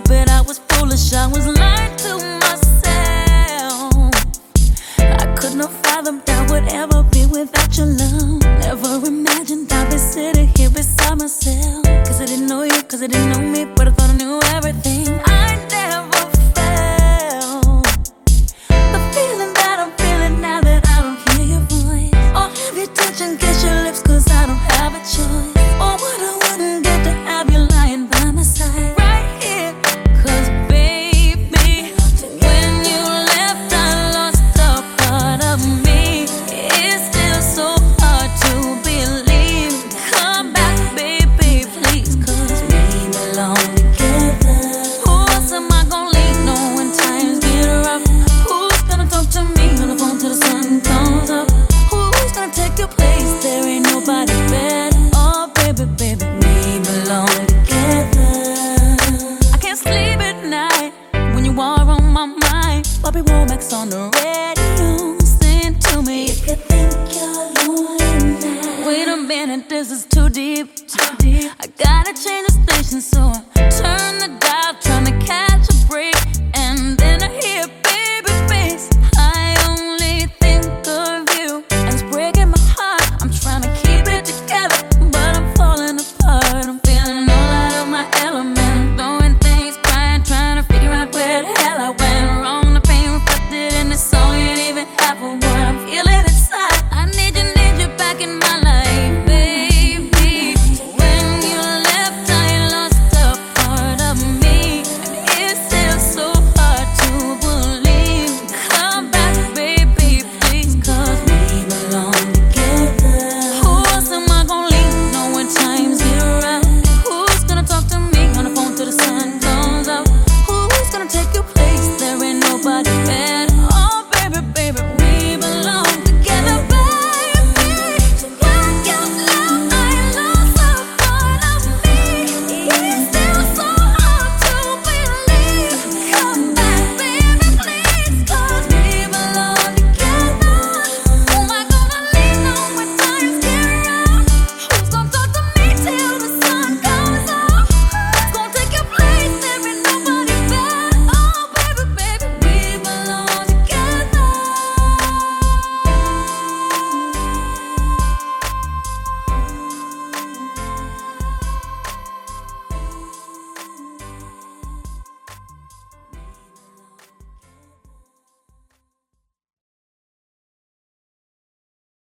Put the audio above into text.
stupid, I was foolish, I was lying to myself. I could not fathom that would ever be without your love. Never imagined I'd be sitting here beside myself. Cause I didn't know you, cause I didn't know me, but I thought I knew everything. I never felt the feeling that I'm feeling now that I don't hear your voice, or have you touch and kiss your lips, cause I don't have a choice. Or what I wouldn't get to have you lying by my side right here. Cause baby, when you left I lost a part of me. It's still so hard to believe. Come back baby, please, cause we belong together. Who else am I gonna lean on when times get rough? Who's gonna talk to me on the phone till the sun comes up? Who's gonna take your place? There ain't nobody better. Oh baby, baby, we belong together. I can't sleep at night when you are on my mind. Bobby Womack's on the radio, sing to me. You could think you're lonely now. Wait a minute, this is too deep. I gotta change the station, so